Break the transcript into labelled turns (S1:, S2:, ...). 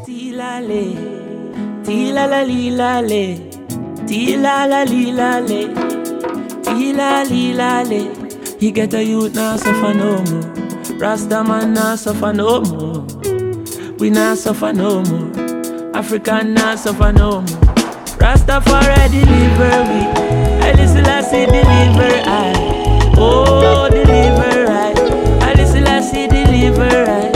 S1: Tilale, tilala lilale, tilala lilale, tilali lale. You get a youth now suffer no more. Rasta man now suffer no more. We now suffer no more. African now suffer no more. Rastafari deliver we. Haile Selassie deliver I. Oh, deliver I. Haile Selassie deliver I.